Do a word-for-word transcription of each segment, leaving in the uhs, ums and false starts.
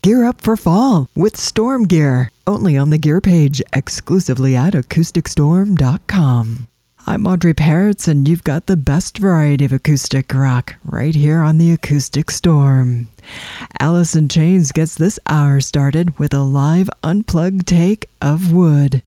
Gear up for fall with Storm Gear, only on the Gear page, exclusively at acoustic storm dot com. I'm Audrey Peretz, and you've got the best variety of acoustic rock right here on the Acoustic Storm. Alice in Chains gets this hour started with a live unplugged take of Wood.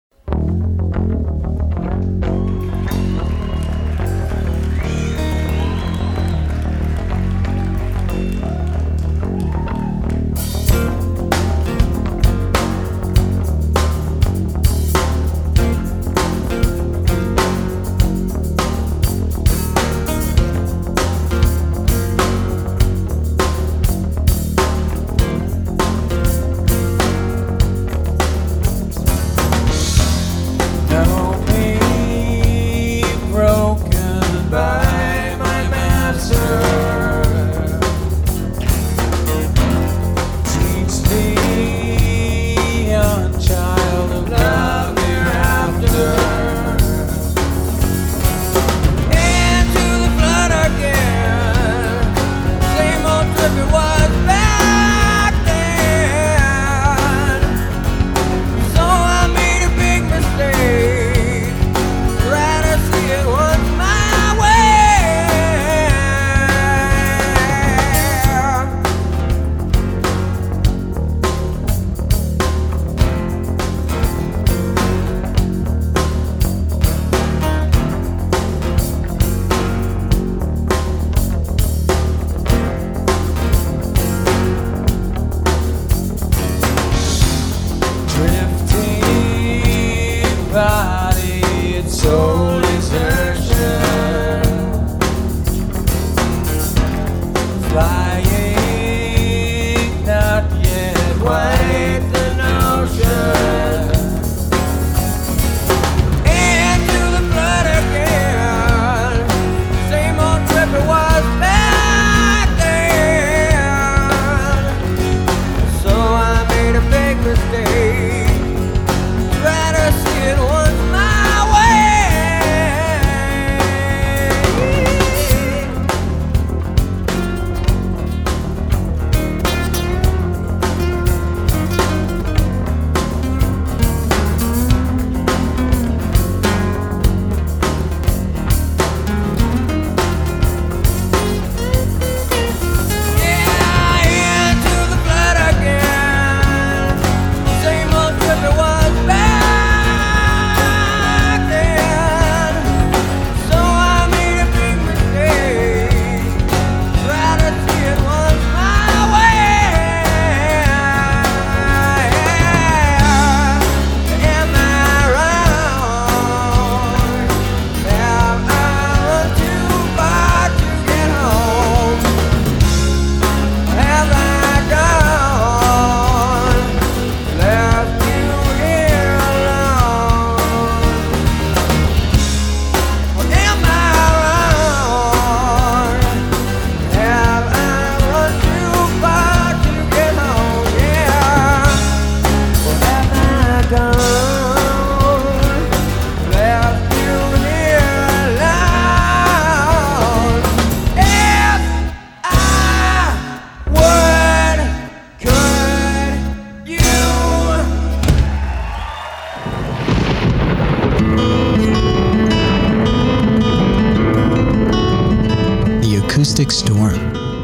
Acoustic Storm.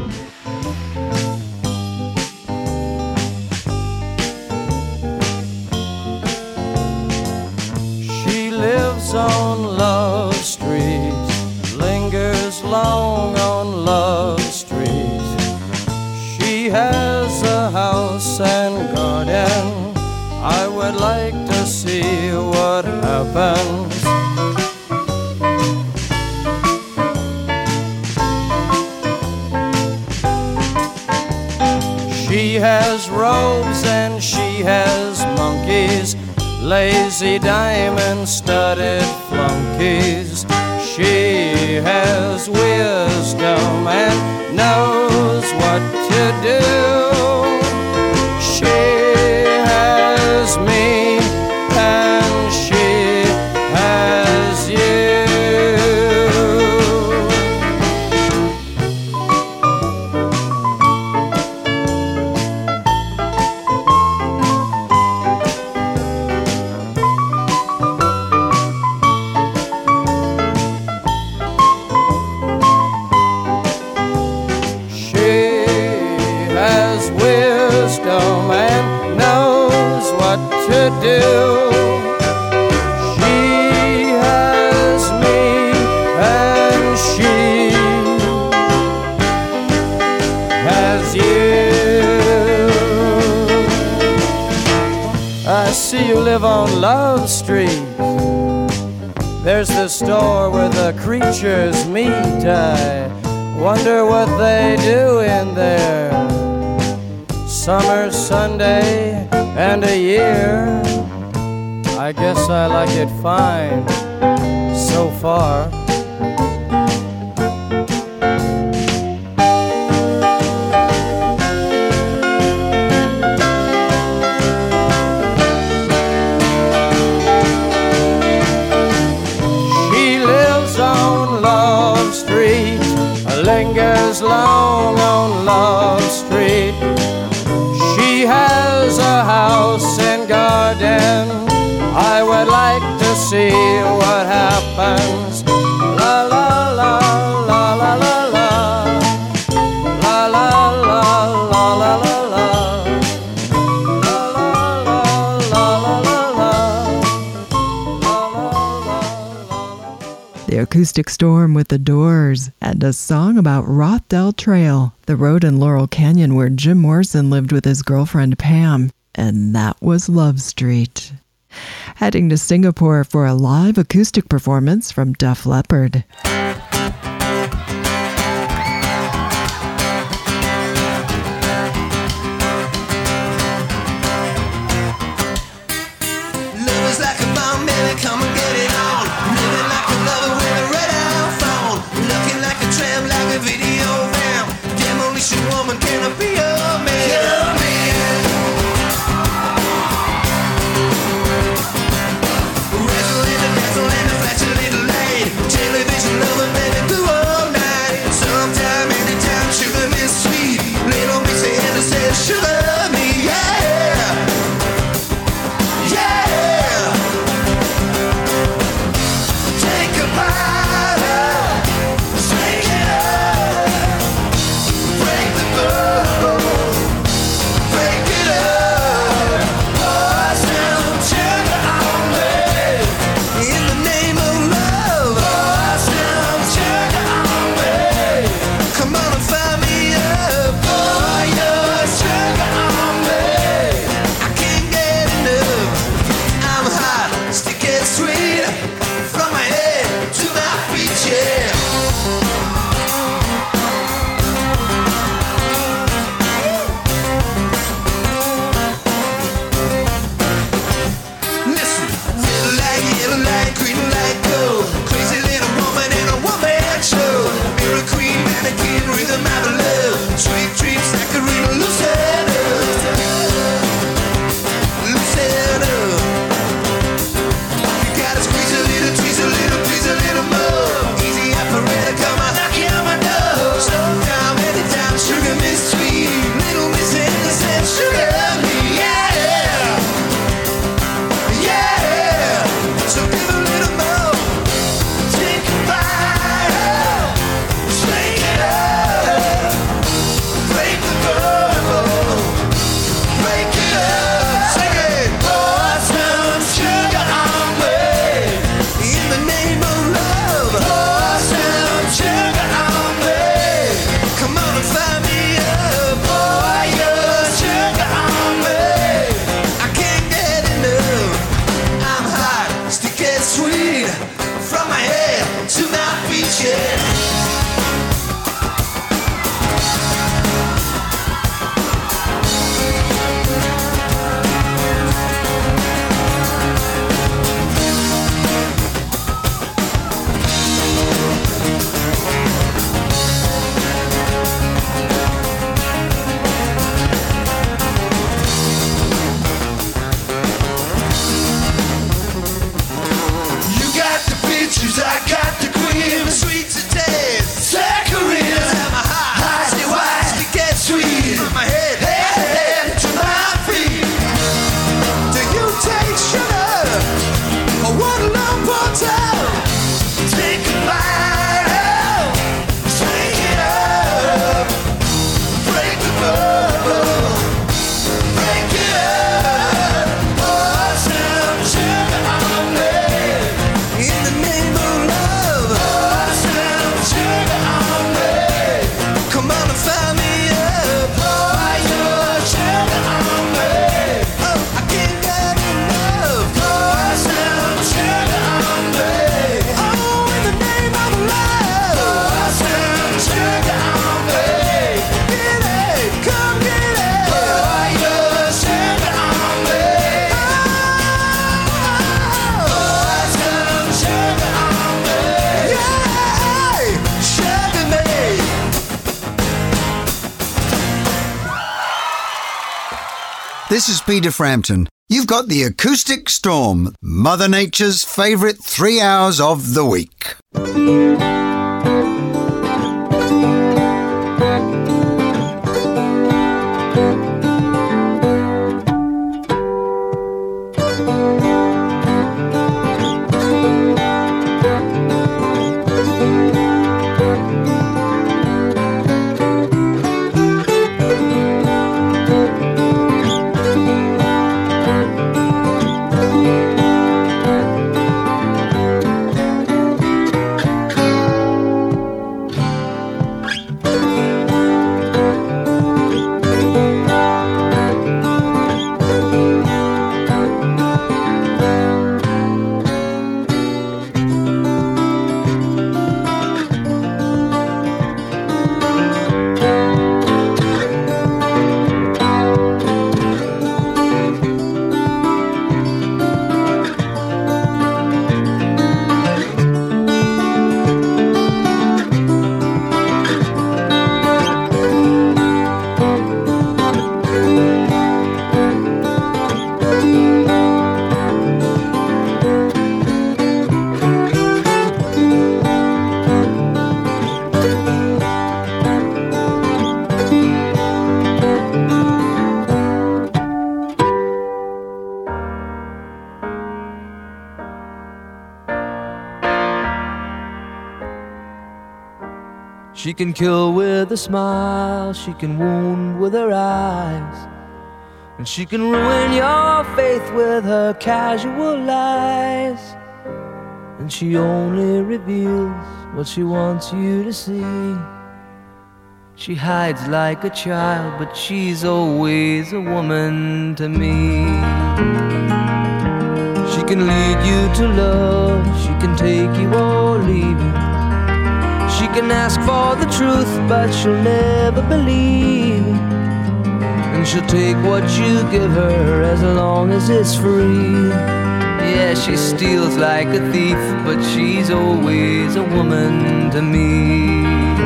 She lives on Love Street, lingers long on Love Street. She has a house and garden. I would like to see what happens. She has robes and she has monkeys, lazy diamond-studded flunkies. She has wisdom and knows what to do. She has me and she has you. to do. She has me and she has you. I see you live on Love Street. There's the store where the creatures meet. I wonder what they do in there. Summer, Sunday, and a year. I guess I like it fine so far. Lingers long on Love Street. She has a house and garden. I would like to see what happens. La la la la la la la. La la la la la la la. La la la la la la. The Acoustic Storm with the Doors, and a song about Rothdale Trail, the road in Laurel Canyon where Jim Morrison lived with his girlfriend Pam, and that was Love Street. Heading to Singapore for a live acoustic performance from Def Leppard. Television love This is Peter Frampton. You've got the Acoustic Storm, Mother Nature's favourite three hours of the week. She can kill with a smile, she can wound with her eyes, and she can ruin your faith with her casual lies. And she only reveals what she wants you to see. She hides like a child, but she's always a woman to me. She can lead you to love, she can take you or leave you. She can ask for the truth, but she'll never believe. And she'll take what you give her as long as it's free. Yeah, she steals like a thief, but she's always a woman to me.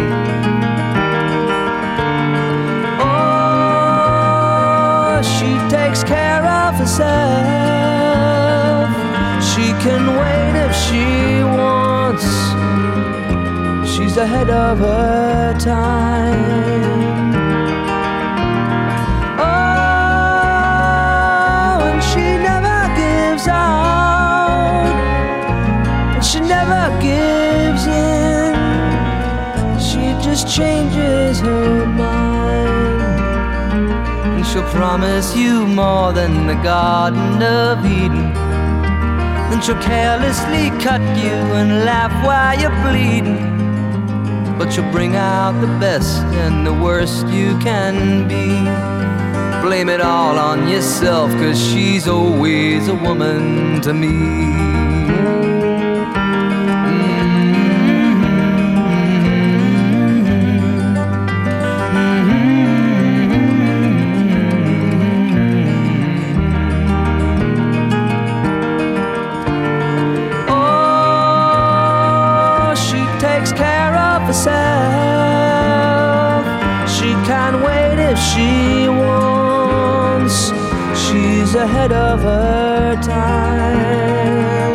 Oh, she takes care of herself. She can wait if she wants. She's ahead of her time. Oh, and she never gives out, and she never gives in. She just changes her mind, and she'll promise you more than the Garden of Eden. Then she'll carelessly cut you and laugh while you're bleeding. But you'll bring out the best and the worst you can be. Blame it all on yourself, 'cause she's always a woman to me. Oh, she takes care of herself. She can't wait if she wants. She's ahead of her time.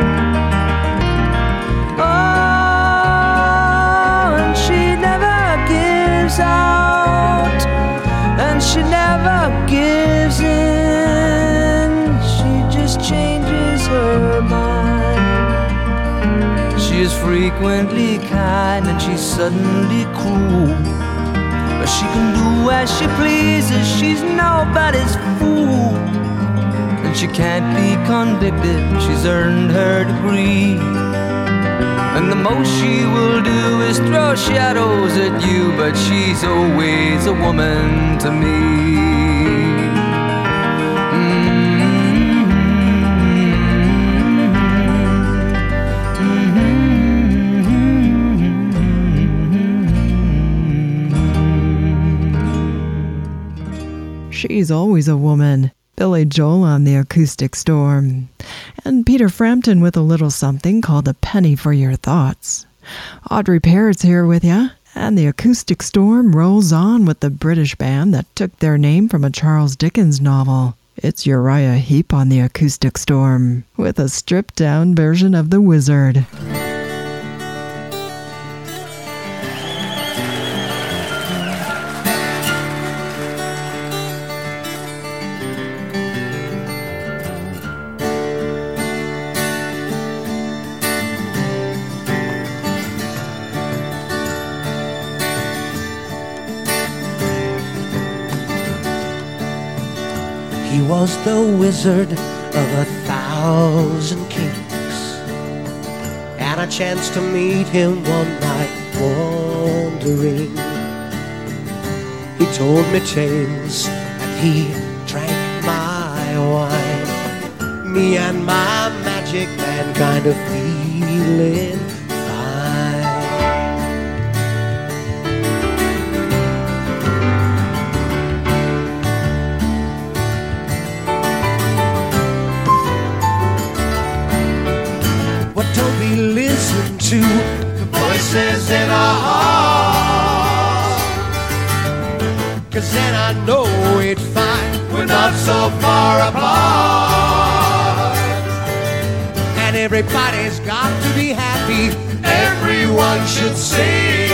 Oh, and she never gives out, and she never gives in. She just changes her mind. She is frequently kind and she's suddenly cruel, but she can do as she pleases, she's nobody's fool. And she can't be convicted, she's earned her degree. And the most she will do is throw shadows at you, but she's always a woman to me. She's always a woman. Billy Joel on the Acoustic Storm. And Peter Frampton with a little something called A Penny for Your Thoughts. Audrey Parrott's here with ya, and the Acoustic Storm rolls on with the British band that took their name from a Charles Dickens novel. It's Uriah Heep on the Acoustic Storm with a stripped-down version of The Wizard. He was the wizard of a thousand kings, and I chanced to meet him one night wandering. He told me tales and he drank my wine, me and my magic man kind of feeling fine. But don't we listen to the voices in our heart? 'Cause then I know we'd find we're not so far apart. And everybody's got to be happy, everyone should sing.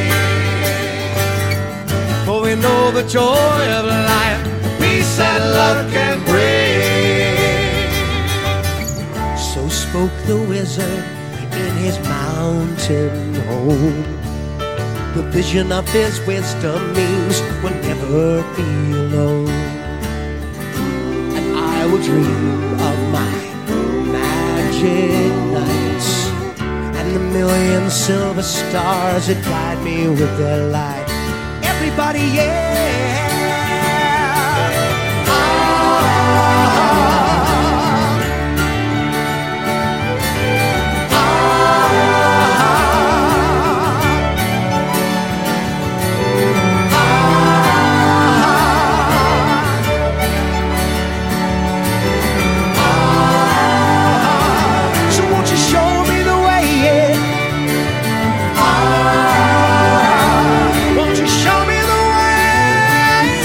For we know the joy of life, peace and love can bring. So spoke the wizard in his mountain home. The vision of his wisdom means we'll never be alone. And I will dream of my magic nights and the million silver stars that guide me with their light. Everybody, yeah. Won't you show me the way?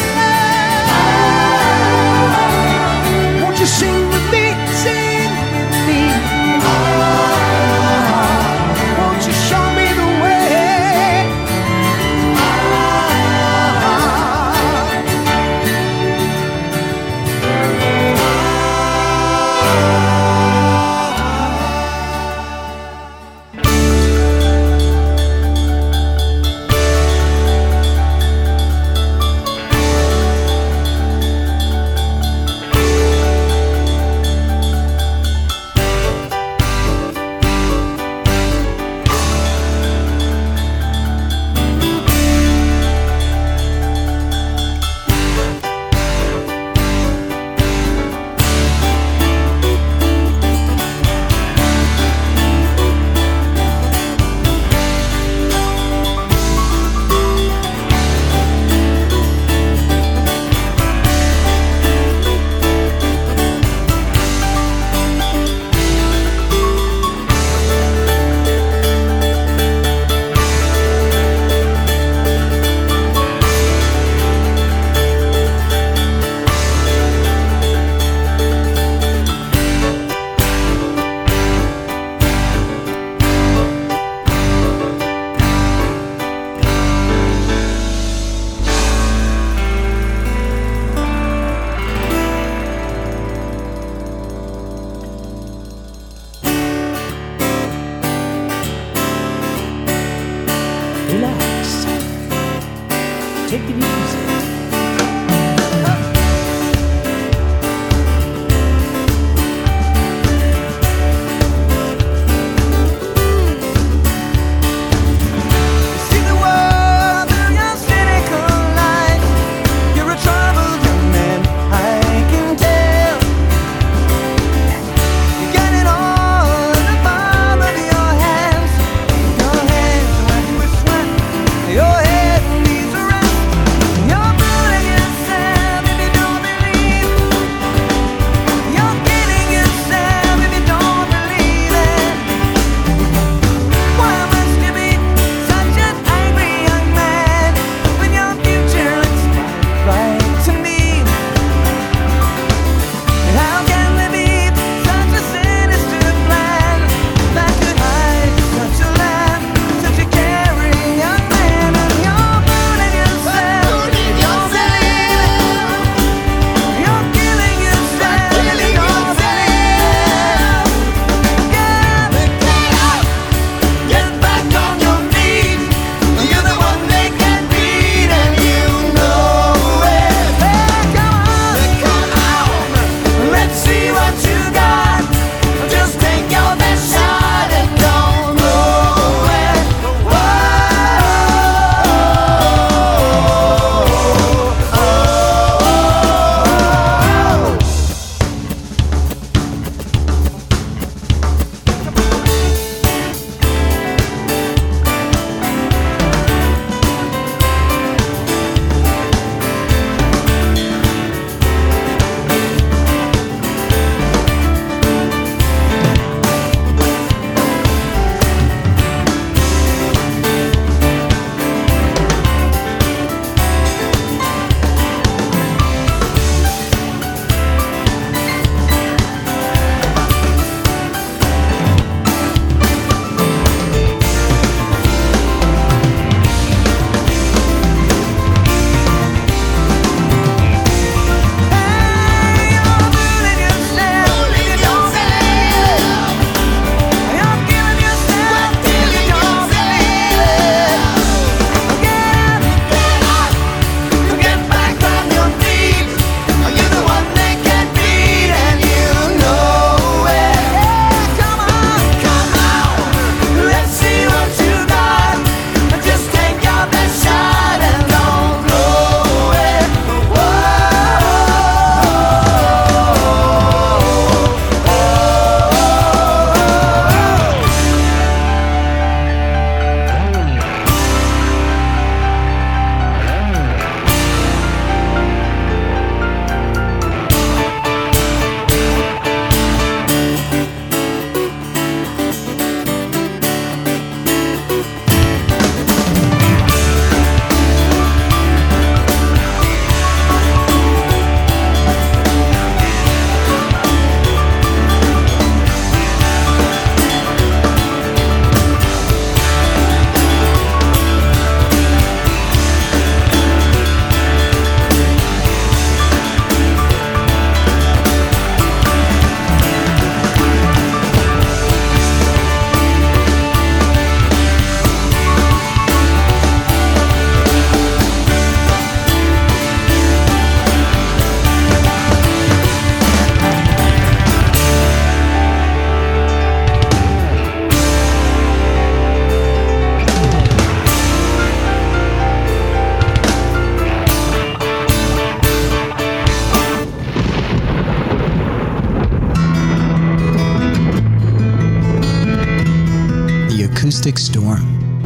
Acoustic Storm.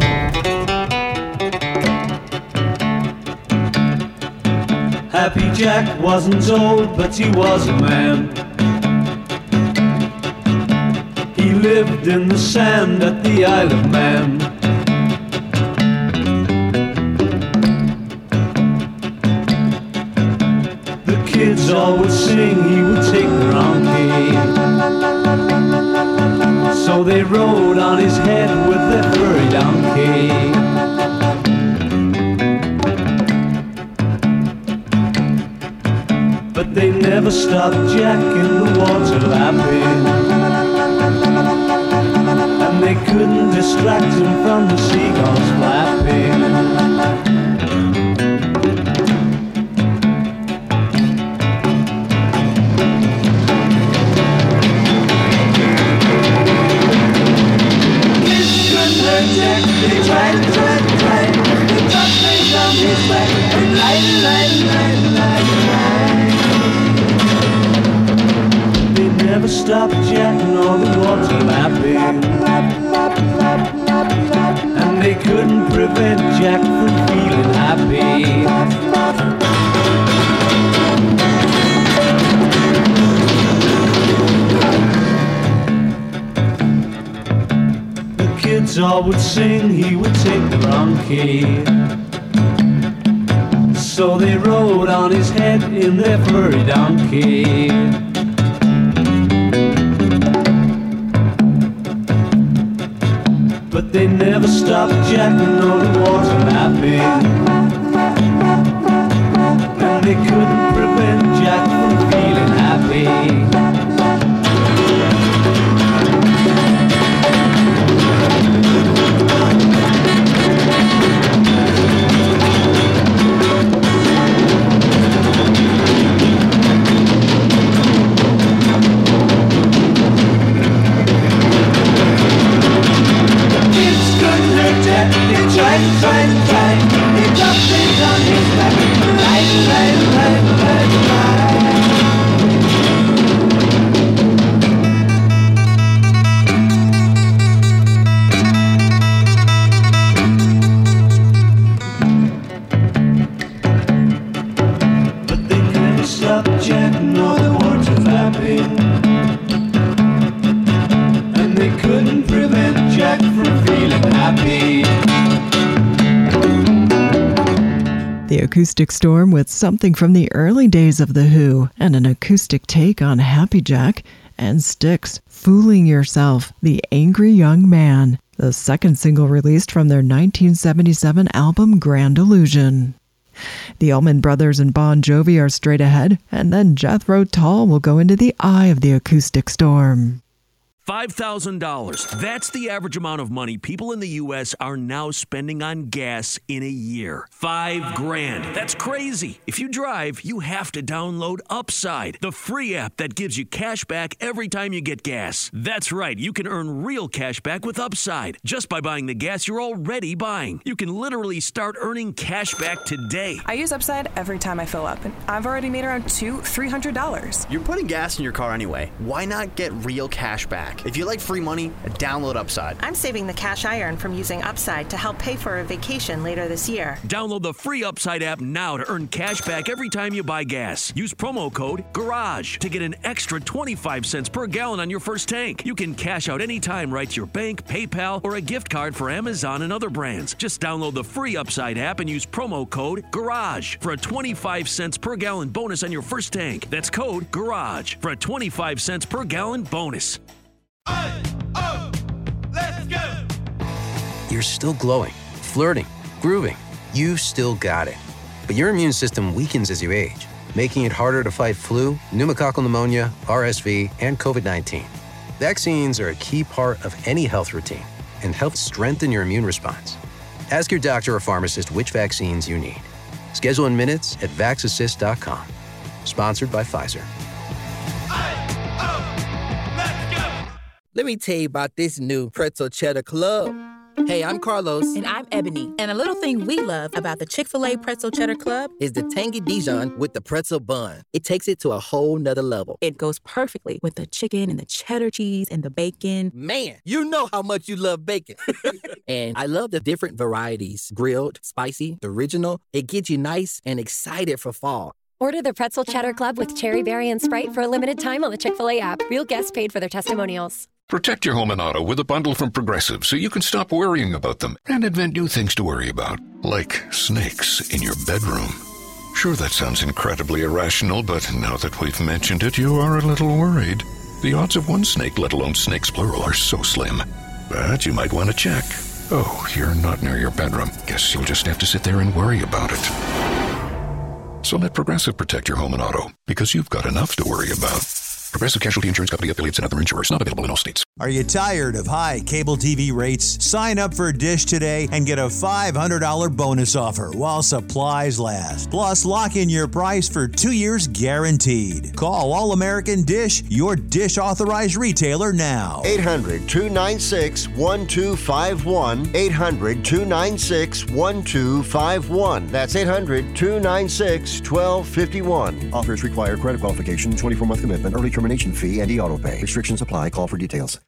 Happy Jack wasn't old, but he was a man. He lived in the sand at the Isle of Man. The kids all would sing, he would take the donkey. So they rode on his head with their furry donkey. But they never stopped Jack in the water lapping, and they couldn't distract him from the seagulls flapping. Kids couldn't hurt Jack, they tried, tried, tried. They dropped things on his back and light, light, light, light, light. Never stopped Jack nor the water lapping, and they couldn't prevent Jack from feeling happy. The kids all would sing, he would take the wrong key. So they rode on his head in their furry donkey. But they never stopped Jack nor the water lapping, and they couldn't prevent Jack from feeling happy. Tried, tried, tried. He dropped things on his back. Right, right, right, right, right. But they couldn't stop Jack nor the water lapping, and they couldn't prevent Jack from feeling happy. The Acoustic Storm with something from the early days of The Who and an acoustic take on Happy Jack, and Styx, Fooling Yourself, The Angry Young Man, the second single released from their nineteen seventy-seven album Grand Illusion. The Allman Brothers and Bon Jovi are straight ahead, and then Jethro Tull will go into the eye of the Acoustic Storm. five thousand dollars. That's the average amount of money people in the U S are now spending on gas in a year. Five grand. That's crazy. If you drive, you have to download Upside, the free app that gives you cash back every time you get gas. That's right. You can earn real cash back with Upside just by buying the gas you're already buying. You can literally start earning cash back today. I use Upside every time I fill up, and I've already made around two, three hundred dollars. You're putting gas in your car anyway. Why not get real cash back? If you like free money, download Upside. I'm saving the cash I earn from using Upside to help pay for a vacation later this year. Download the free Upside app now to earn cash back every time you buy gas. Use promo code GARAGE to get an extra twenty-five cents per gallon on your first tank. You can cash out anytime right to your bank, PayPal, or a gift card for Amazon and other brands. Just download the free Upside app and use promo code GARAGE for a twenty-five cents per gallon bonus on your first tank. That's code GARAGE for a twenty-five cents per gallon bonus. Oh, oh, let's go! You're still glowing, flirting, grooving. You've still got it. But your immune system weakens as you age, making it harder to fight flu, pneumococcal pneumonia, R S V, and COVID nineteen. Vaccines are a key part of any health routine and help strengthen your immune response. Ask your doctor or pharmacist which vaccines you need. Schedule in minutes at vax assist dot com. Sponsored by Pfizer. Oh, let's go! Let me tell you about this new pretzel cheddar club. Hey, I'm Carlos. And I'm Ebony. And a little thing we love about the Chick-fil-A Pretzel Cheddar Club is the tangy Dijon with the pretzel bun. It takes it to a whole nother level. It goes perfectly with the chicken and the cheddar cheese and the bacon. Man, you know how much you love bacon. And I love the different varieties. Grilled, spicy, original. It gets you nice and excited for fall. Order the Pretzel Cheddar Club with Cherry Berry and Sprite for a limited time on the Chick-fil-A app. Real guests paid for their testimonials. Protect your home and auto with a bundle from Progressive so you can stop worrying about them and invent new things to worry about, like snakes in your bedroom. Sure, that sounds incredibly irrational, but now that we've mentioned it, you are a little worried. The odds of one snake, let alone snakes plural, are so slim. But you might want to check. Oh, you're not near your bedroom. Guess you'll just have to sit there and worry about it. So let Progressive protect your home and auto, because you've got enough to worry about. Progressive Casualty Insurance Company, affiliates, and other insurers. Not available in all states. Are you tired of high cable T V rates? Sign up for Dish today and get a five hundred dollars bonus offer while supplies last. Plus, lock in your price for two years guaranteed. Call All American Dish, your Dish authorized retailer now. eight hundred, two nine six, one two five one. eight hundred, two nine six, one two five one. That's eight hundred, two nine six, one two five one. Offers require credit qualification, twenty-four month commitment, early termination fee, and e-auto pay. Restrictions apply. Call for details.